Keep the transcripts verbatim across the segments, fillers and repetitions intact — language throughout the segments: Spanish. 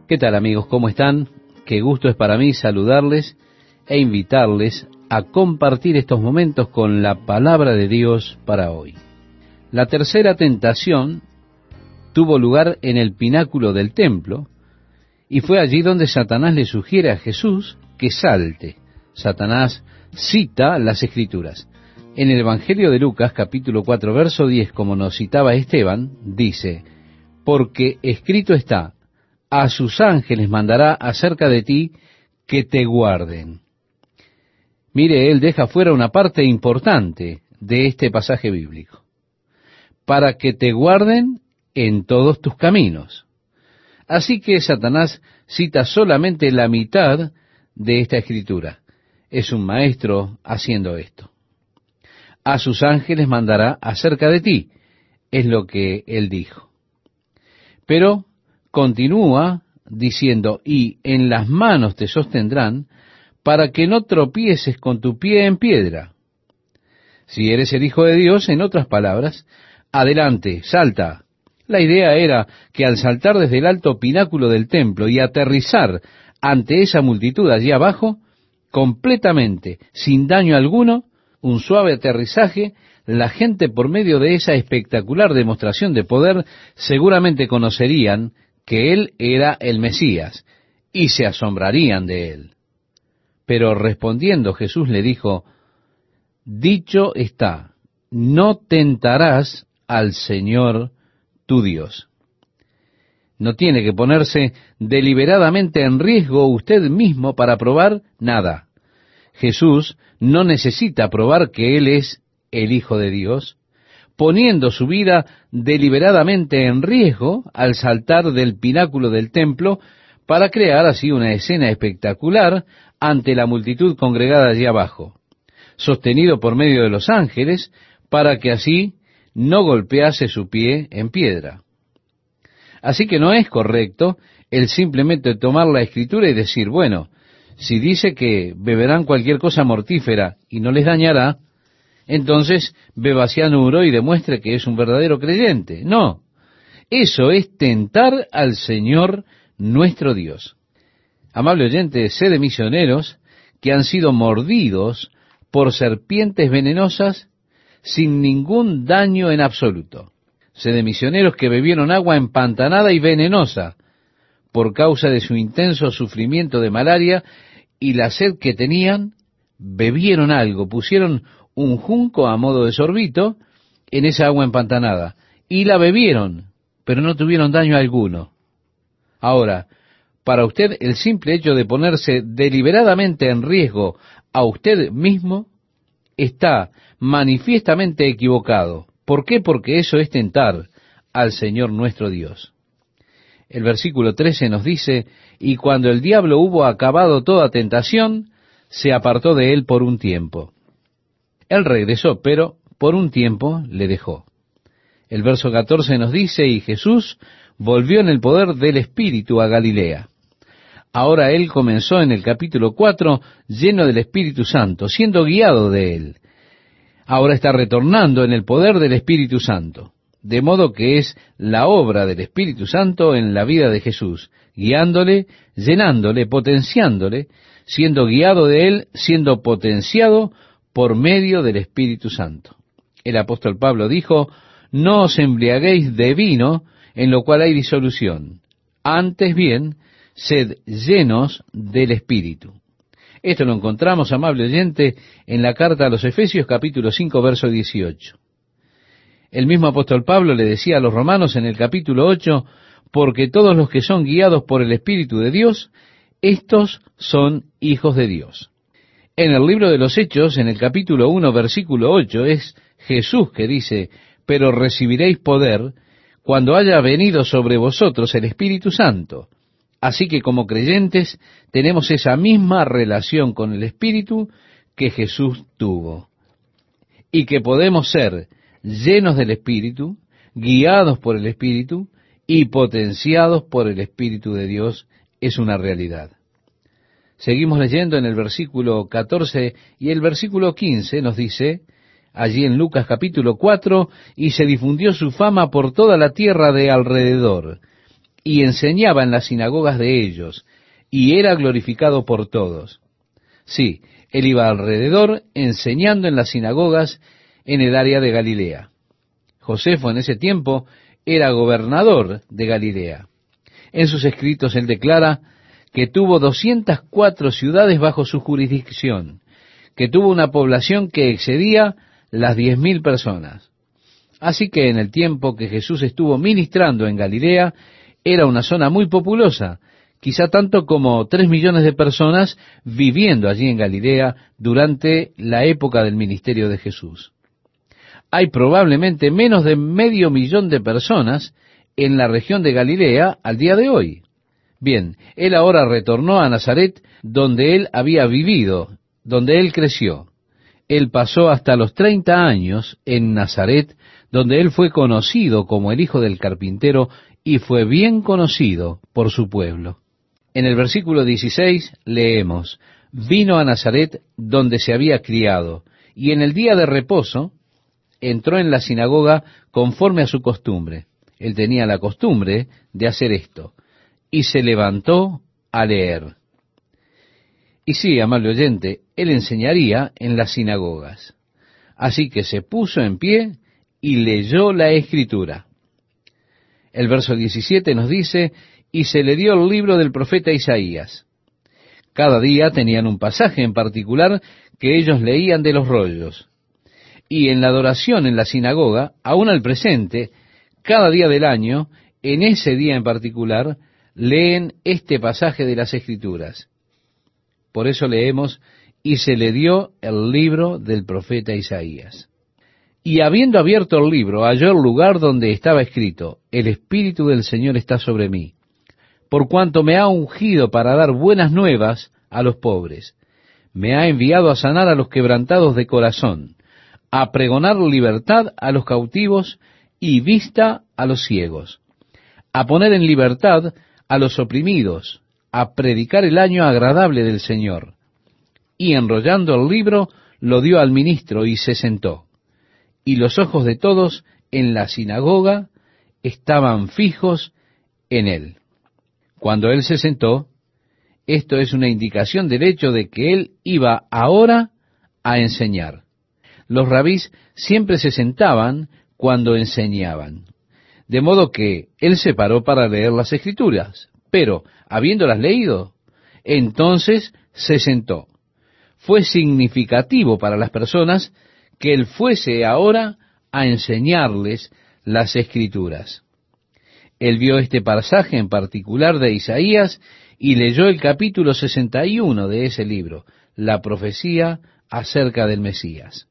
¿Qué tal, amigos? ¿Cómo están? Qué gusto es para mí saludarles e invitarles a compartir estos momentos con la palabra de Dios para hoy. La tercera tentación tuvo lugar en el pináculo del templo y fue allí donde Satanás le sugiere a Jesús que salte. Satanás cita las Escrituras. En el Evangelio de Lucas, capítulo cuatro, verso diez, como nos citaba Esteban, dice: porque escrito está, a sus ángeles mandará acerca de ti que te guarden. Mire, él deja fuera una parte importante de este pasaje bíblico. Para que te guarden en todos tus caminos. Así que Satanás cita solamente la mitad de esta escritura. Es un maestro haciendo esto. A sus ángeles mandará acerca de ti, es lo que él dijo. Pero continúa diciendo, y en las manos te sostendrán, para que no tropieces con tu pie en piedra. Si eres el Hijo de Dios, en otras palabras, adelante, salta. La idea era que al saltar desde el alto pináculo del templo y aterrizar ante esa multitud allí abajo, completamente, sin daño alguno, un suave aterrizaje, la gente por medio de esa espectacular demostración de poder seguramente conocerían que él era el Mesías y se asombrarían de él. Pero respondiendo Jesús le dijo, dicho está, no tentarás al Señor tu Dios. No tiene que ponerse deliberadamente en riesgo usted mismo para probar nada. Jesús no necesita probar que Él es el Hijo de Dios, poniendo su vida deliberadamente en riesgo al saltar del pináculo del templo para crear así una escena espectacular ante la multitud congregada allí abajo, sostenido por medio de los ángeles para que así no golpease su pie en piedra. Así que no es correcto el simplemente tomar la Escritura y decir, bueno, si dice que beberán cualquier cosa mortífera y no les dañará, entonces beba cianuro y demuestre que es un verdadero creyente. No, eso es tentar al Señor nuestro Dios. Amable oyente, sé de misioneros que han sido mordidos por serpientes venenosas sin ningún daño en absoluto. Sé de misioneros que bebieron agua empantanada y venenosa por causa de su intenso sufrimiento de malaria y la sed que tenían, bebieron algo, pusieron un junco a modo de sorbito en esa agua empantanada y la bebieron, pero no tuvieron daño alguno. Ahora, para usted el simple hecho de ponerse deliberadamente en riesgo a usted mismo está manifiestamente equivocado. ¿Por qué? Porque eso es tentar al Señor nuestro Dios. El versículo trece nos dice, y cuando el diablo hubo acabado toda tentación, se apartó de él por un tiempo. Él regresó, pero por un tiempo le dejó. El verso catorce nos dice, y Jesús volvió en el poder del Espíritu a Galilea. Ahora él comenzó en el capítulo cuatro lleno del Espíritu Santo, siendo guiado de él. Ahora está retornando en el poder del Espíritu Santo. De modo que es la obra del Espíritu Santo en la vida de Jesús, guiándole, llenándole, potenciándole, siendo guiado de él, siendo potenciado por medio del Espíritu Santo. El apóstol Pablo dijo, no os embriaguéis de vino, en lo cual hay disolución. Antes bien, sed llenos del Espíritu. Esto lo encontramos, amable oyente, en la carta a los Efesios, capítulo cinco, verso dieciocho. El mismo apóstol Pablo le decía a los romanos en el capítulo ocho, porque todos los que son guiados por el Espíritu de Dios, estos son hijos de Dios. En el libro de los Hechos, en el capítulo uno, versículo ocho, es Jesús que dice, pero recibiréis poder cuando haya venido sobre vosotros el Espíritu Santo. Así que como creyentes tenemos esa misma relación con el Espíritu que Jesús tuvo. Y que podemos ser llenos del Espíritu, guiados por el Espíritu y potenciados por el Espíritu de Dios, es una realidad. Seguimos leyendo en el versículo catorce y el versículo quince nos dice, allí en Lucas capítulo cuatro, y se difundió su fama por toda la tierra de alrededor, y enseñaba en las sinagogas de ellos, y era glorificado por todos. Sí, él iba alrededor enseñando en las sinagogas en el área de Galilea. Josefo en ese tiempo era gobernador de Galilea. En sus escritos él declara que tuvo doscientas cuatro ciudades bajo su jurisdicción, que tuvo una población que excedía las diez mil personas. Así que en el tiempo que Jesús estuvo ministrando en Galilea, era una zona muy populosa, quizá tanto como tres millones de personas viviendo allí en Galilea durante la época del ministerio de Jesús. Hay probablemente menos de medio millón de personas en la región de Galilea al día de hoy. Bien, él ahora retornó a Nazaret, donde él había vivido, donde él creció. Él pasó hasta los treinta años en Nazaret, donde él fue conocido como el hijo del carpintero y fue bien conocido por su pueblo. En el versículo dieciséis leemos, vino a Nazaret donde se había criado, y en el día de reposo entró en la sinagoga conforme a su costumbre. Él tenía la costumbre de hacer esto, y se levantó a leer. Y sí, amable oyente, él enseñaría en las sinagogas. Así que se puso en pie y leyó la Escritura. El verso diecisiete nos dice, y se le dio el libro del profeta Isaías. Cada día tenían un pasaje en particular que ellos leían de los rollos. Y en la adoración en la sinagoga, aún al presente, cada día del año, en ese día en particular, leen este pasaje de las Escrituras. Por eso leemos, y se le dio el libro del profeta Isaías. Y habiendo abierto el libro, halló el lugar donde estaba escrito, el Espíritu del Señor está sobre mí, por cuanto me ha ungido para dar buenas nuevas a los pobres. Me ha enviado a sanar a los quebrantados de corazón, a pregonar libertad a los cautivos y vista a los ciegos, a poner en libertad a los oprimidos, a predicar el año agradable del Señor. Y enrollando el libro, lo dio al ministro y se sentó. Y los ojos de todos en la sinagoga estaban fijos en él. Cuando él se sentó, esto es una indicación del hecho de que él iba ahora a enseñar. Los rabís siempre se sentaban cuando enseñaban, de modo que él se paró para leer las Escrituras, pero habiéndolas leído, entonces se sentó. Fue significativo para las personas que él fuese ahora a enseñarles las Escrituras. Él vio este pasaje en particular de Isaías y leyó el capítulo sesenta y uno de ese libro, la profecía acerca del Mesías.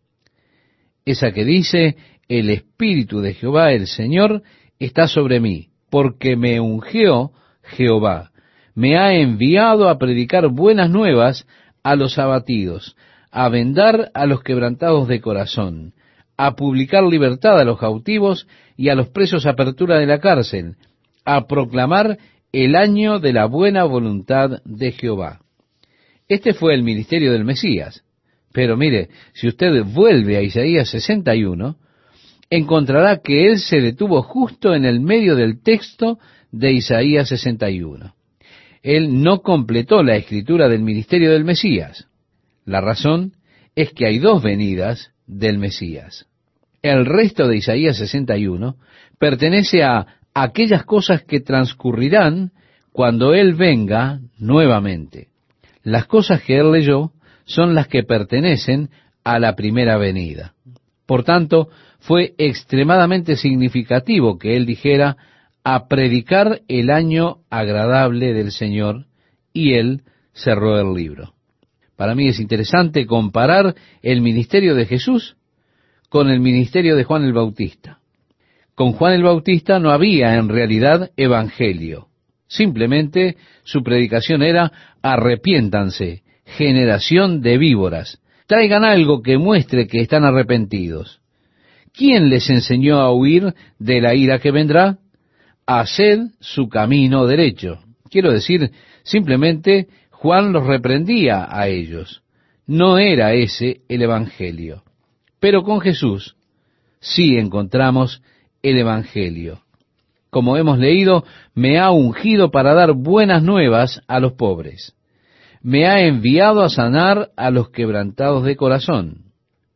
Esa que dice, el Espíritu de Jehová el Señor está sobre mí, porque me ungió Jehová, me ha enviado a predicar buenas nuevas a los abatidos, a vendar a los quebrantados de corazón, a publicar libertad a los cautivos y a los presos apertura de la cárcel, a proclamar el año de la buena voluntad de Jehová. Este fue el ministerio del Mesías. Pero mire, si usted vuelve a Isaías sesenta y uno, encontrará que él se detuvo justo en el medio del texto de Isaías sesenta y uno. Él no completó la escritura del ministerio del Mesías. La razón es que hay dos venidas del Mesías. El resto de Isaías sesenta y uno pertenece a aquellas cosas que transcurrirán cuando Él venga nuevamente. Las cosas que Él leyó son las que pertenecen a la primera venida. Por tanto, fue extremadamente significativo que Él dijera a predicar el año agradable del Señor, y Él cerró el libro. Para mí es interesante comparar el ministerio de Jesús con el ministerio de Juan el Bautista. Con Juan el Bautista no había en realidad evangelio. Simplemente su predicación era arrepiéntanse, generación de víboras. Traigan algo que muestre que están arrepentidos. ¿Quién les enseñó a huir de la ira que vendrá? Haced su camino derecho. Quiero decir, simplemente Juan los reprendía a ellos. No era ese el evangelio. Pero con Jesús sí encontramos el evangelio. como hemos leído, me ha ungido para dar buenas nuevas a los pobres. Me ha enviado a sanar a los quebrantados de corazón.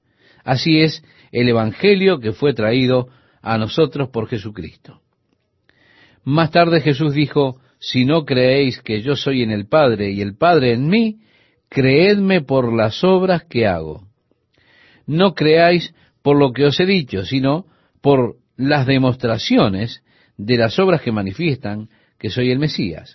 Así es el evangelio que fue traído a nosotros por Jesucristo. Más tarde Jesús dijo, si no creéis que yo soy en el Padre y el Padre en mí, creedme por las obras que hago. No creáis por lo que os he dicho, sino por las demostraciones de las obras que manifiestan que soy el Mesías.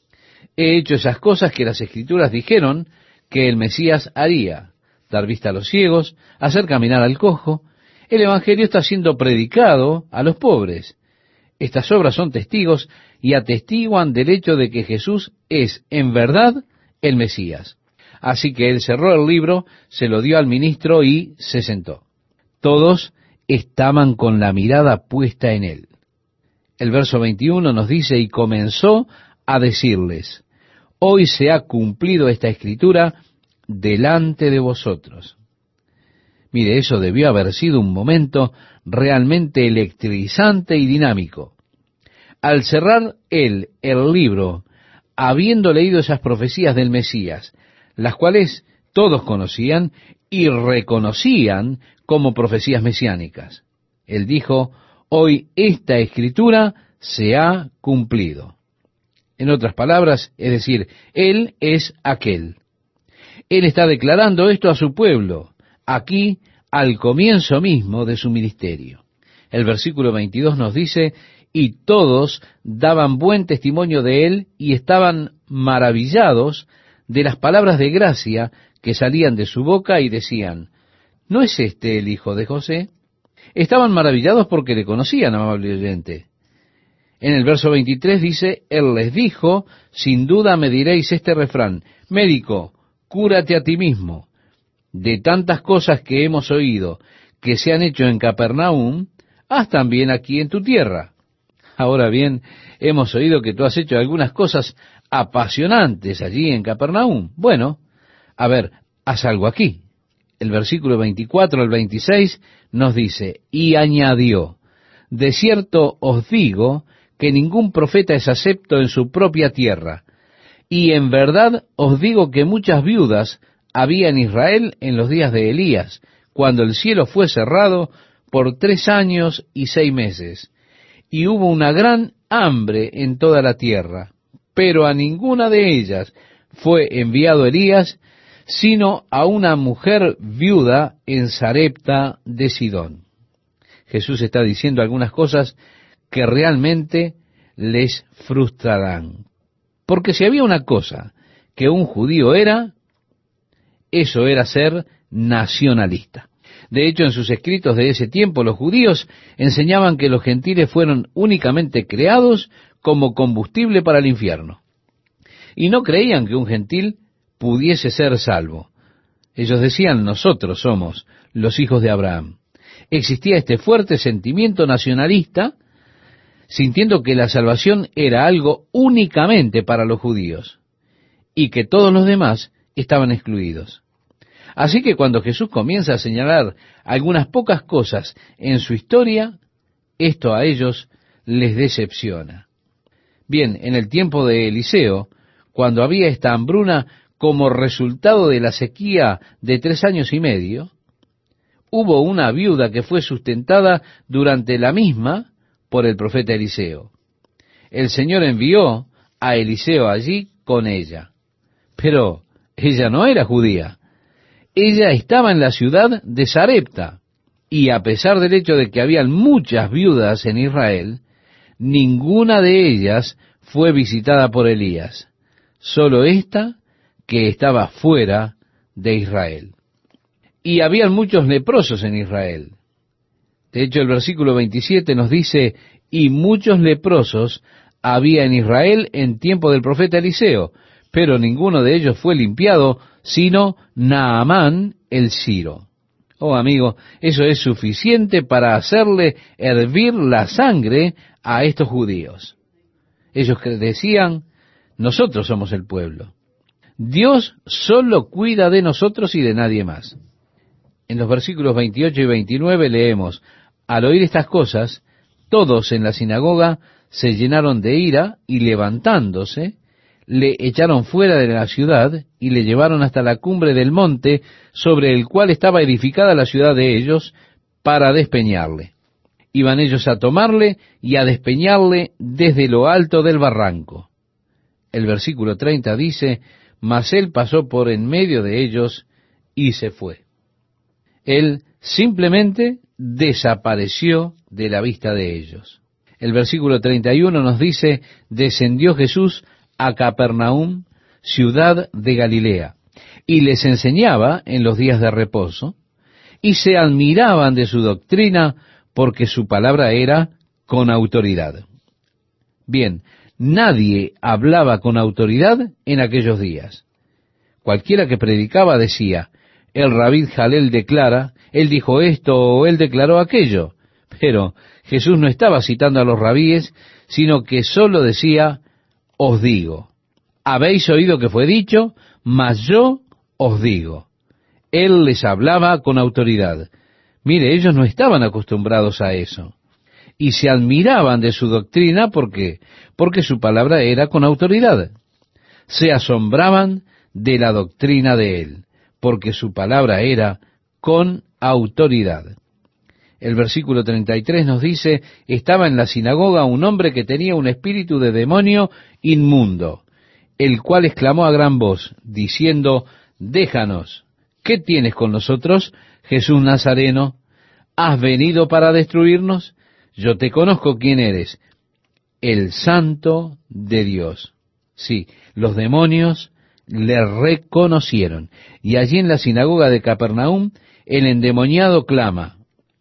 He hecho esas cosas que las Escrituras dijeron que el Mesías haría: dar vista a los ciegos, hacer caminar al cojo. El Evangelio está siendo predicado a los pobres. Estas obras son testigos y atestiguan del hecho de que Jesús es, en verdad, el Mesías. Así que él cerró el libro, se lo dio al ministro y se sentó. Todos estaban con la mirada puesta en él. El verso veintiuno nos dice, y comenzó a decirles, hoy se ha cumplido esta escritura delante de vosotros. Mire, eso debió haber sido un momento realmente electrizante y dinámico. Al cerrar él el libro, habiendo leído esas profecías del Mesías, las cuales todos conocían y reconocían como profecías mesiánicas, él dijo, hoy esta escritura se ha cumplido. En otras palabras, es decir, él es aquel. Él está declarando esto a su pueblo, aquí al comienzo mismo de su ministerio. El versículo veintidós nos dice, y todos daban buen testimonio de él y estaban maravillados de las palabras de gracia que salían de su boca y decían, ¿no es este el hijo de José? Estaban maravillados porque le conocían, amable oyente. En el verso veintitrés dice, él les dijo, sin duda me diréis este refrán, médico, cúrate a ti mismo. De tantas cosas que hemos oído que se han hecho en Capernaum, haz también aquí en tu tierra. Ahora bien, hemos oído que tú has hecho algunas cosas apasionantes allí en Capernaum. Bueno, a ver, haz algo aquí. El versículo veinticuatro al veintiséis nos dice, y añadió, de cierto os digo que ningún profeta es acepto en su propia tierra, y en verdad os digo que muchas viudas había en Israel en los días de Elías, cuando el cielo fue cerrado por tres años y seis meses, y hubo una gran hambre en toda la tierra, pero a ninguna de ellas fue enviado Elías, sino a una mujer viuda en Sarepta de Sidón. Jesús está diciendo algunas cosas que realmente les frustrarán. Porque si había una cosa que un judío era, eso era ser nacionalista. De hecho, en sus escritos de ese tiempo, los judíos enseñaban que los gentiles fueron únicamente creados como combustible para el infierno. Y no creían que un gentil pudiese ser salvo. Ellos decían, nosotros somos los hijos de Abraham. Existía este fuerte sentimiento nacionalista, sintiendo que la salvación era algo únicamente para los judíos, y que todos los demás estaban excluidos. Así que cuando Jesús comienza a señalar algunas pocas cosas en su historia, esto a ellos les decepciona. Bien, en el tiempo de Eliseo, cuando había esta hambruna como resultado de la sequía de tres años y medio, hubo una viuda que fue sustentada durante la misma por el profeta Eliseo. El Señor envió a Eliseo allí con ella, pero ella no era judía. Ella estaba en la ciudad de Sarepta, y a pesar del hecho de que habían muchas viudas en Israel, ninguna de ellas fue visitada por Elías, solo esta que estaba fuera de Israel. Y habían muchos leprosos en Israel. De hecho, el versículo veintisiete nos dice, y muchos leprosos había en Israel en tiempo del profeta Eliseo, pero ninguno de ellos fue limpiado, sino Naamán el Siro. Oh, amigo, eso es suficiente para hacerle hervir la sangre a estos judíos. Ellos decían, nosotros somos el pueblo. Dios solo cuida de nosotros y de nadie más. En los versículos veintiocho y veintinueve leemos, al oír estas cosas, todos en la sinagoga se llenaron de ira y levantándose, le echaron fuera de la ciudad y le llevaron hasta la cumbre del monte sobre el cual estaba edificada la ciudad de ellos para despeñarle. Iban ellos a tomarle y a despeñarle desde lo alto del barranco. El versículo treinta dice, mas él pasó por en medio de ellos y se fue. Él simplemente desapareció de la vista de ellos. El versículo treinta y uno nos dice, descendió Jesús a Capernaum, ciudad de Galilea, y les enseñaba en los días de reposo, y se admiraban de su doctrina, porque su palabra era con autoridad. Bien, nadie hablaba con autoridad en aquellos días. Cualquiera que predicaba decía, el rabí Jalel declara, él dijo esto o él declaró aquello. Pero Jesús no estaba citando a los rabíes, sino que sólo decía, os digo. Habéis oído que fue dicho, mas yo os digo. Él les hablaba con autoridad. Mire, ellos no estaban acostumbrados a eso. Y se admiraban de su doctrina, ¿por qué? Porque su palabra era con autoridad. Se asombraban de la doctrina de él, porque su palabra era con autoridad. El versículo treinta y tres nos dice, estaba en la sinagoga un hombre que tenía un espíritu de demonio inmundo, el cual exclamó a gran voz, diciendo, déjanos, ¿qué tienes con nosotros, Jesús Nazareno? ¿Has venido para destruirnos? Yo te conozco quién eres, el Santo de Dios. Sí, los demonios le reconocieron, y allí en la sinagoga de Capernaum, el endemoniado clama.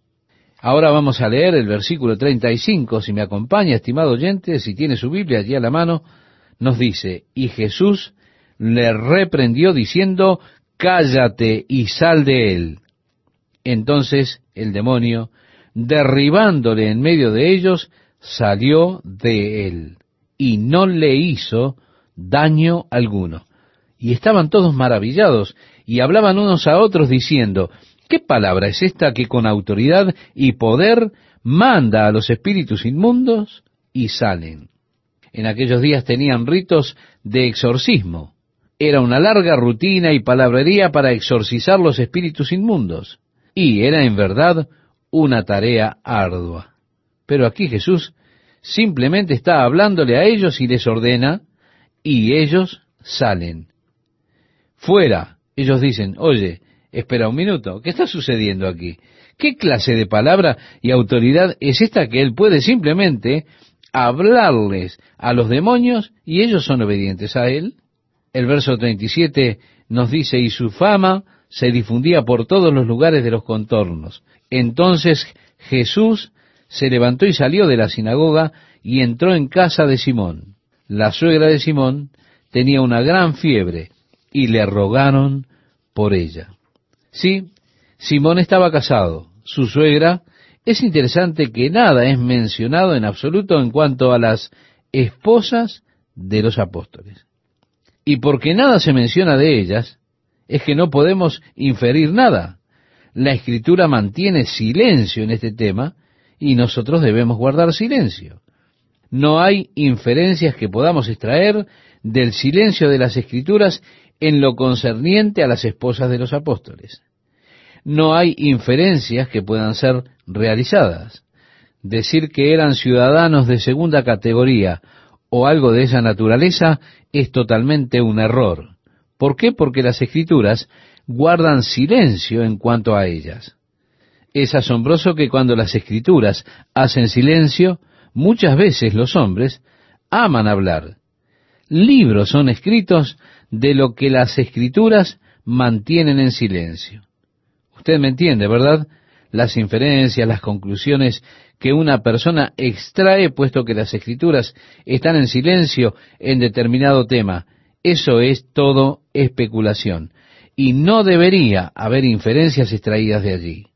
Ahora vamos a leer el versículo treinta y cinco, si me acompaña, estimado oyente, si tiene su Biblia allí a la mano, nos dice, y Jesús le reprendió diciendo, cállate y sal de él. Entonces el demonio, derribándole en medio de ellos, salió de él, y no le hizo daño alguno. Y estaban todos maravillados, y hablaban unos a otros diciendo, ¿qué palabra es esta que con autoridad y poder manda a los espíritus inmundos y salen? En aquellos días tenían ritos de exorcismo. Era una larga rutina y palabrería para exorcizar los espíritus inmundos. Y era en verdad una tarea ardua. Pero aquí Jesús simplemente está hablándole a ellos y les ordena, y ellos salen. Fuera, ellos dicen, oye, espera un minuto, ¿qué está sucediendo aquí? ¿Qué clase de palabra y autoridad es esta que él puede simplemente hablarles a los demonios y ellos son obedientes a él? El verso treinta y siete nos dice, y su fama se difundía por todos los lugares de los contornos. Entonces Jesús se levantó y salió de la sinagoga y entró en casa de Simón. La suegra de Simón tenía una gran fiebre y le rogaron por ella. Sí, Simón estaba casado. Su suegra, es interesante que nada es mencionado en absoluto en cuanto a las esposas de los apóstoles. Y porque nada se menciona de ellas, es que no podemos inferir nada. La Escritura mantiene silencio en este tema y nosotros debemos guardar silencio. No hay inferencias que podamos extraer del silencio de las Escrituras en lo concerniente a las esposas de los apóstoles. No hay inferencias que puedan ser realizadas. Decir que eran ciudadanos de segunda categoría o algo de esa naturaleza es totalmente un error. ¿Por qué? Porque las Escrituras guardan silencio en cuanto a ellas. Es asombroso que cuando las Escrituras hacen silencio, muchas veces los hombres aman hablar. Libros son escritos de lo que las Escrituras mantienen en silencio. Usted me entiende, ¿verdad? Las inferencias, las conclusiones que una persona extrae, puesto que las Escrituras están en silencio en determinado tema, eso es todo especulación. Y no debería haber inferencias extraídas de allí.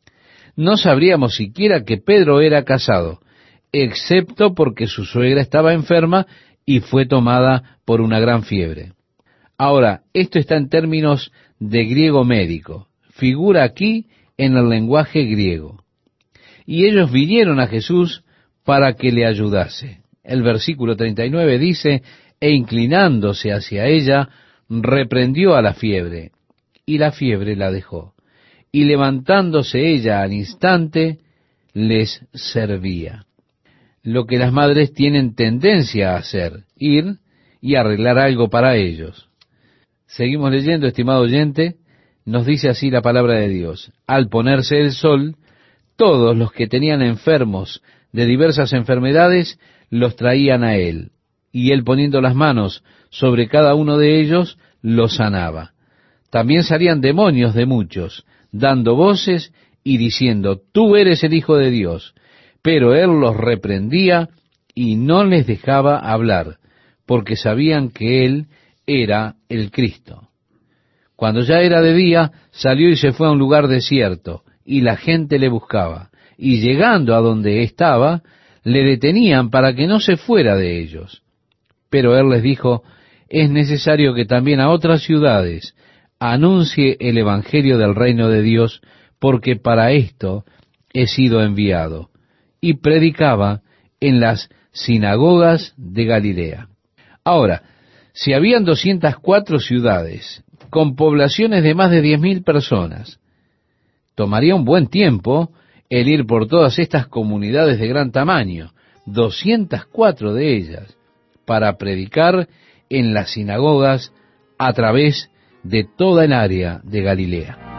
No sabríamos siquiera que Pedro era casado, excepto porque su suegra estaba enferma y fue tomada por una gran fiebre. Ahora, esto está en términos de griego médico. Figura aquí en el lenguaje griego. Y ellos vinieron a Jesús para que le ayudase. El versículo treinta y nueve dice, e inclinándose hacia ella, reprendió a la fiebre, y la fiebre la dejó. Y levantándose ella al instante, les servía. Lo que las madres tienen tendencia a hacer, ir y arreglar algo para ellos. Seguimos leyendo, estimado oyente, nos dice así la palabra de Dios. Al ponerse el sol, todos los que tenían enfermos de diversas enfermedades, los traían a él, y él poniendo las manos sobre cada uno de ellos, los sanaba. También salían demonios de muchos, dando voces y diciendo, tú eres el Hijo de Dios. Pero él los reprendía y no les dejaba hablar, porque sabían que él era el Cristo. Cuando ya era de día, salió y se fue a un lugar desierto, y la gente le buscaba, y llegando a donde estaba, le detenían para que no se fuera de ellos. Pero él les dijo, es necesario que también a otras ciudades anuncie el Evangelio del reino de Dios, porque para esto he sido enviado. Y predicaba en las sinagogas de Galilea. Ahora, si habían doscientas cuatro ciudades, con poblaciones de más de diez mil personas, tomaría un buen tiempo el ir por todas estas comunidades de gran tamaño, doscientas cuatro de ellas, para predicar en las sinagogas a través de toda el área de Galilea.